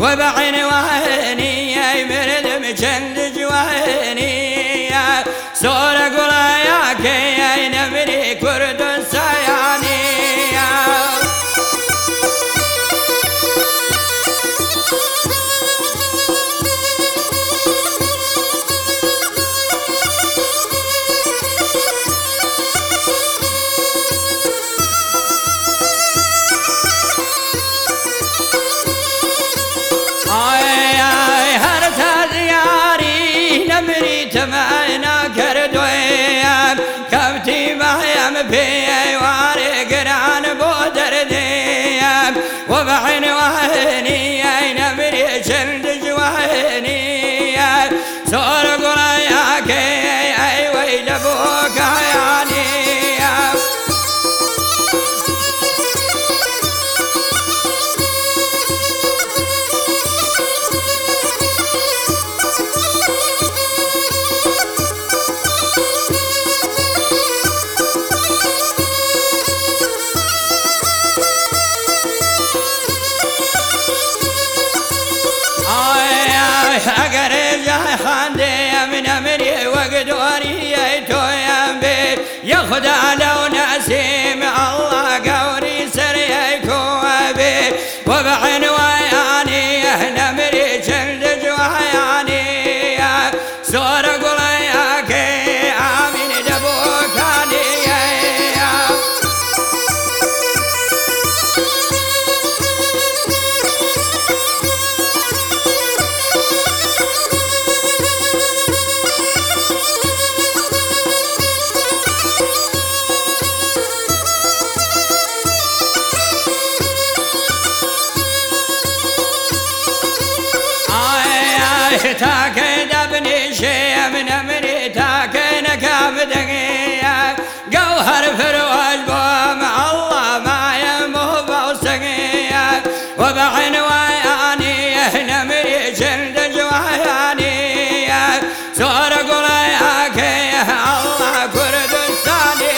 وبعين وعيني مرد مجند جواني صور قراياك يا نمري كرد السياني تمعنا كردويا كبتي بحيم في واري قران بودرديا وبعين وهني اي نمري جلد جواني صور قراياك اي ويل ابوك عياني أقرب يا خاندي من أمري وقدوري يتويا بي ياخد على نسيم الله قوري سريكو بي وبعين وياني نمري جلد جواني صور قلياك آمين دبوكاني تاكد ابني شي من امري تاكن كابدقيا قوهر فروج بوم الله ما يمه بوسقيا وبعين وياني نمري جلد جواني صور قلياك الله كرد الثاني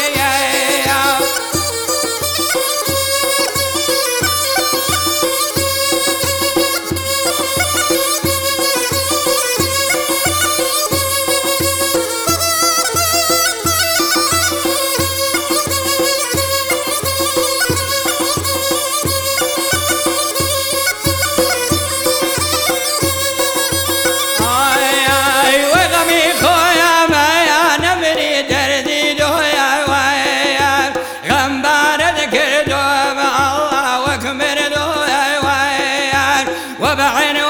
وبعين